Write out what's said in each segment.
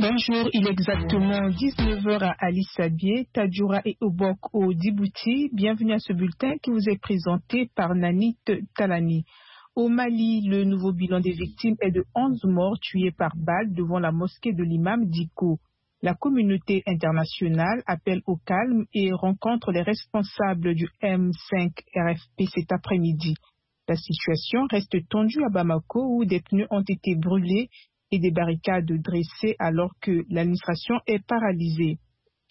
Bonjour, il est exactement 19 heures à Ali Sabié, Tadjoura et Obok au Djibouti. Bienvenue à ce bulletin qui vous est présenté par Nanit Talani. Au Mali, le nouveau bilan des victimes est de 11 morts tués par balle devant la mosquée de l'imam Diko. La communauté internationale appelle au calme et rencontre les responsables du M5 RFP cet après-midi. La situation reste tendue à Bamako où des pneus ont été brûlés et des barricades dressées alors que l'administration est paralysée.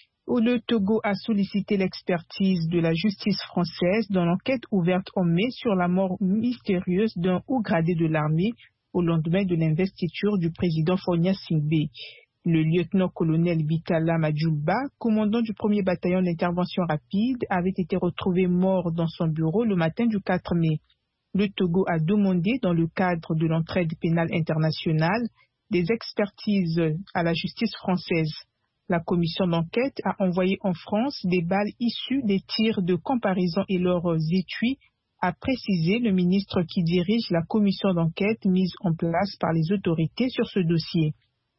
Le Togo a sollicité l'expertise de la justice française dans l'enquête ouverte en mai sur la mort mystérieuse d'un haut gradé de l'armée au lendemain de l'investiture du président Fonia Singbe. Le lieutenant-colonel Bitala Madjoulba, commandant du 1er bataillon d'intervention rapide, avait été retrouvé mort dans son bureau le matin du 4 mai. Le Togo a demandé, dans le cadre de l'entraide pénale internationale, des expertises à la justice française. La commission d'enquête a envoyé en France des balles issues des tirs de comparaison et leurs étuis, a précisé le ministre qui dirige la commission d'enquête mise en place par les autorités sur ce dossier.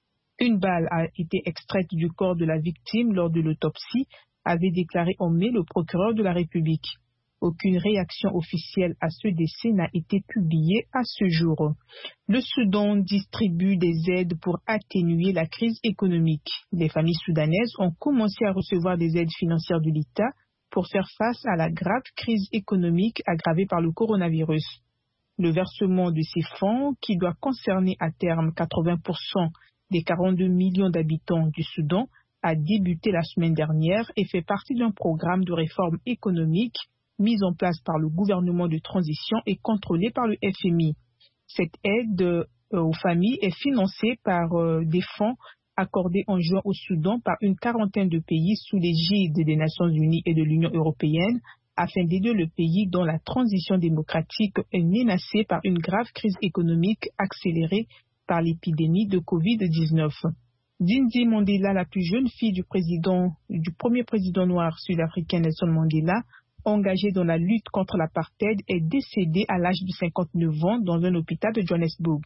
Une balle a été extraite du corps de la victime lors de l'autopsie, avait déclaré en mai le procureur de la République. Aucune réaction officielle à ce décès n'a été publiée à ce jour. Le Soudan distribue des aides pour atténuer la crise économique. Les familles soudanaises ont commencé à recevoir des aides financières de l'État pour faire face à la grave crise économique aggravée par le coronavirus. Le versement de ces fonds, qui doit concerner à terme 80% des 42 millions d'habitants du Soudan, a débuté la semaine dernière et fait partie d'un programme de réforme économique mise en place par le gouvernement de transition et contrôlée par le FMI. Cette aide aux familles est financée par des fonds accordés en juin au Soudan par une quarantaine de pays sous l'égide des Nations Unies et de l'Union européenne afin d'aider le pays dont la transition démocratique est menacée par une grave crise économique accélérée par l'épidémie de Covid-19. Ndindi Mandela, la plus jeune fille du premier président noir sud-africain Nelson Mandela, engagée dans la lutte contre l'apartheid, est décédée à l'âge de 59 ans dans un hôpital de Johannesburg.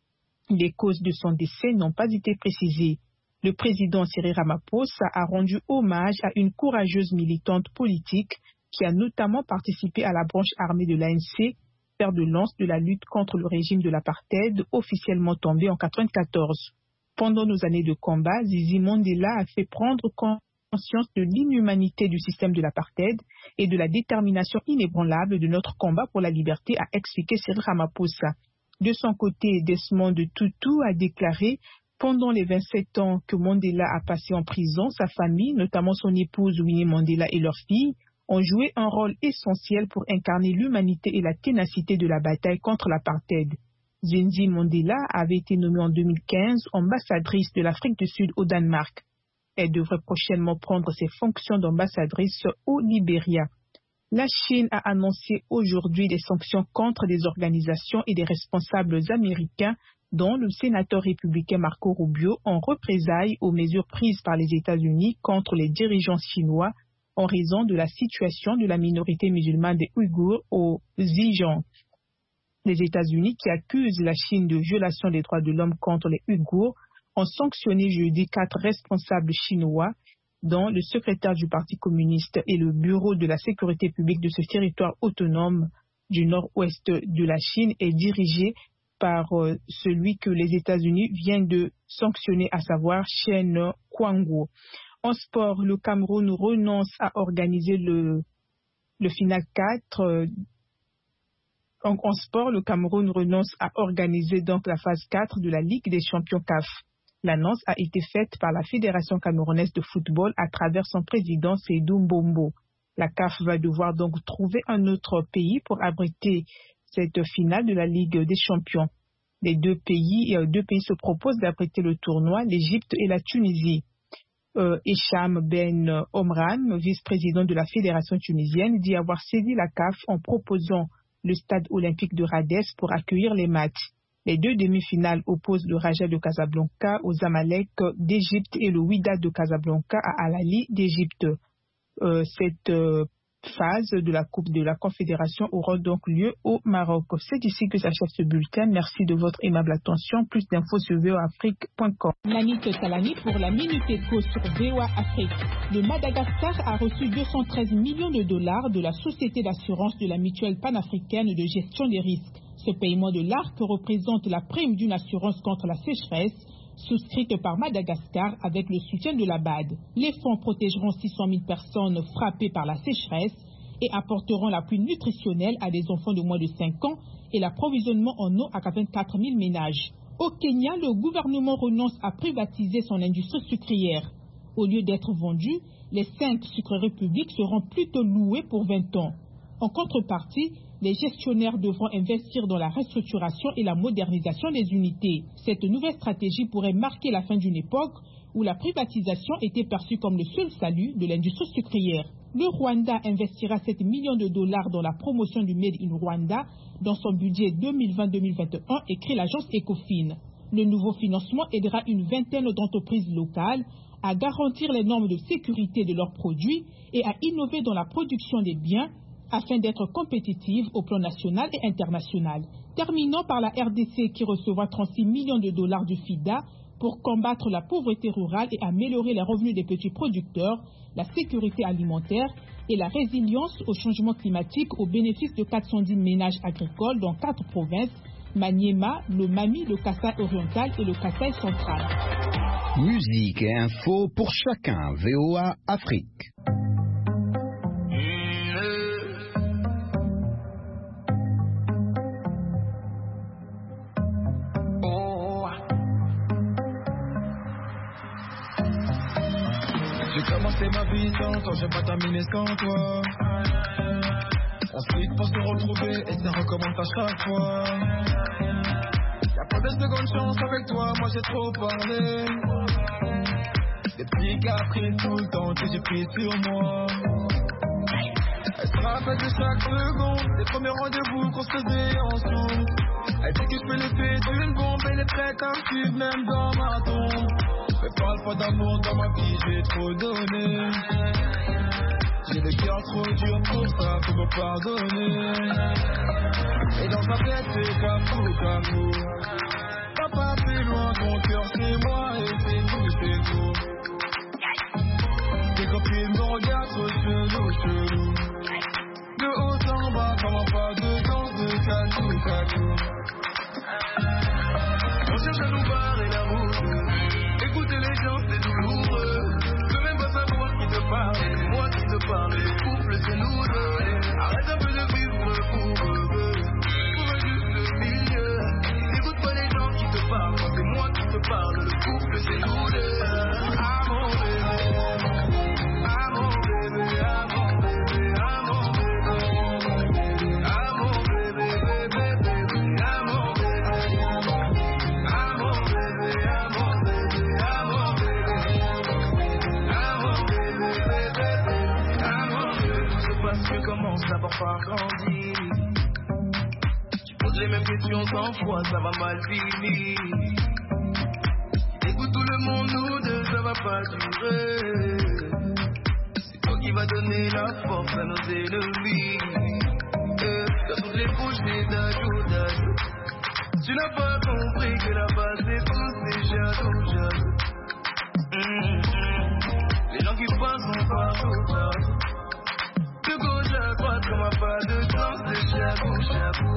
Les causes de son décès n'ont pas été précisées. Le président Cyril Ramaphosa a rendu hommage à une courageuse militante politique qui a notamment participé à la branche armée de l'ANC, fer de lance de la lutte contre le régime de l'apartheid officiellement tombé en 1994. Pendant nos années de combat, Zizi Mandela a fait prendre conscience de l'inhumanité du système de l'apartheid et de la détermination inébranlable de notre combat pour la liberté, a expliqué Cyril Ramaphosa. De son côté, Desmond Tutu a déclaré « Pendant les 27 ans que Mandela a passé en prison, sa famille, notamment son épouse Winnie Mandela et leur fille, ont joué un rôle essentiel pour incarner l'humanité et la ténacité de la bataille contre l'apartheid. » Zinzi Mandela avait été nommée en 2015 ambassadrice de l'Afrique du Sud au Danemark. Elle devrait prochainement prendre ses fonctions d'ambassadrice au Libéria. La Chine a annoncé aujourd'hui des sanctions contre des organisations et des responsables américains, dont le sénateur républicain Marco Rubio, en représailles aux mesures prises par les États-Unis contre les dirigeants chinois en raison de la situation de la minorité musulmane des Ouïghours au Xinjiang. Les États-Unis, qui accusent la Chine de violation des droits de l'homme contre les Ouïghours, ont sanctionné jeudi 4 responsables chinois, dont le secrétaire du Parti communiste et le bureau de la sécurité publique de ce territoire autonome du nord-ouest de la Chine est dirigé par celui que les États-Unis viennent de sanctionner, à savoir Chen Guangguo. En sport, le Cameroun renonce à organiser le final 4. En sport, le Cameroun renonce à organiser donc la phase 4 de la Ligue des champions CAF. L'annonce a été faite par la Fédération camerounaise de football à travers son président Seydou Mbombo. La CAF va devoir donc trouver un autre pays pour abriter cette finale de la Ligue des champions. Les deux pays se proposent d'abriter le tournoi, l'Égypte et la Tunisie. Hicham Ben Omran, vice-président de la Fédération tunisienne, dit avoir saisi la CAF en proposant le stade olympique de Rades pour accueillir les matchs. Les deux demi-finales opposent le Raja de Casablanca aux Zamalek d'Égypte et le Wydad de Casablanca à Al Ahly d'Égypte. Cette phase de la Coupe de la Confédération aura donc lieu au Maroc. C'est ici que s'achève ce bulletin. Merci de votre aimable attention. Plus d'infos sur voaafrique.com. Nanit Talani pour la Minute Éco sur VOA Afrique. Le Madagascar a reçu 213 millions de dollars de la Société d'assurance de la Mutuelle panafricaine de gestion des risques. Ce paiement de l'ARC représente la prime d'une assurance contre la sécheresse souscrite par Madagascar avec le soutien de la BAD. Les fonds protégeront 600 000 personnes frappées par la sécheresse et apporteront l'appui nutritionnel à des enfants de moins de 5 ans et l'approvisionnement en eau à 84 000 ménages. Au Kenya, le gouvernement renonce à privatiser son industrie sucrière. Au lieu d'être vendus, les 5 sucreries publiques seront plutôt louées pour 20 ans. En contrepartie, les gestionnaires devront investir dans la restructuration et la modernisation des unités. Cette nouvelle stratégie pourrait marquer la fin d'une époque où la privatisation était perçue comme le seul salut de l'industrie sucrière. Le Rwanda investira 7 millions de dollars dans la promotion du Made in Rwanda dans son budget 2020-2021, écrit l'agence Ecofin. Le nouveau financement aidera une vingtaine d'entreprises locales à garantir les normes de sécurité de leurs produits et à innover dans la production des biens afin d'être compétitive au plan national et international. Terminons par la RDC qui recevra 36 millions de dollars du FIDA pour combattre la pauvreté rurale et améliorer les revenus des petits producteurs, la sécurité alimentaire et la résilience au changement climatique au bénéfice de 410 ménages agricoles dans 4 provinces, Maniema, le Mami, le Kasaï oriental et le Kasaï central. Musique et info pour chacun, VOA Afrique. J'ai commencé ma vie sans toi, j'ai pas terminé sans toi. Ensuite pour se retrouver et ça recommence à chaque fois. Y'a pas de seconde chance avec toi, moi j'ai trop parlé. Des petits caprices tout le temps que j'ai pris sur moi. Elle se rappelle de chaque seconde, des premiers rendez-vous qu'on se faisait ensemble. Elle dit que je fais l'effet d'une bombe, elle est prête à me suivre même dans ma tombe. Mais parle pas d'amour dans ma vie, j'ai trop donné. J'ai le cœur trop dur pour ça, faut me pardonner. Et dans sa tête c'est Kamou. Papa c'est loin, ton cœur c'est moi et c'est nous. Tes copines me regardent trop chelou. De haut en bas, comment pas de danse de catou. On cherche à nous barrer la route. Écouter les gens c'est douloureux. Je veux même pas savoir qui te parle. C'est moi qui te parle. Le couple c'est nous deux. Arrête un peu de vivre pour eux. Pour juste le milieu. N'écoute pas les gens qui te parlent. Quand c'est moi qui te parle. Le couple c'est nous deux. Ah mon bébé. Ah mon bébé. Ah mon bébé. Ah mon bébé. Ah mon bébé. Bébé. Ah mon bébé. Ah mon bébé. Ah mon bébé. Ah mon bébé. Parce que commence d'abord par grandir. Tu poses les mêmes questions 100 fois, ça va mal finir. Écoute tout le monde, nous deux, ça va pas durer. C'est toi qui vas donner la force à nos ennemis. Dans toutes les bouches des ajouts. Tu n'as pas compris que la base c'est tous des jaloux. Les gens qui passent sont partout. De gauche à droite, comme un pas de danse, de jabou.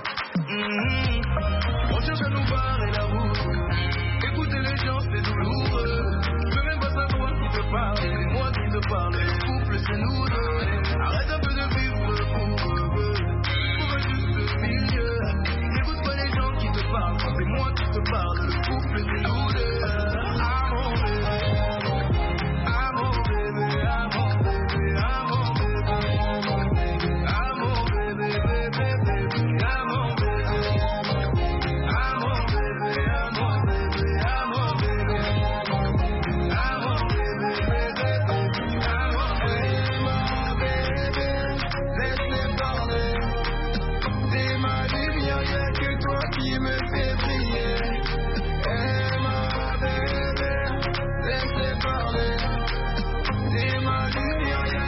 On cherche à nous barrer la route. Écouter les gens, c'est douloureux. Je veux même pas savoir qui te parle. C'est moi qui te parle. Le couple, c'est nous deux. Arrête un peu de vivre pour eux. Pour juste le milieu. N'écoute pas les gens qui te parlent. C'est moi qui te parle. Le couple,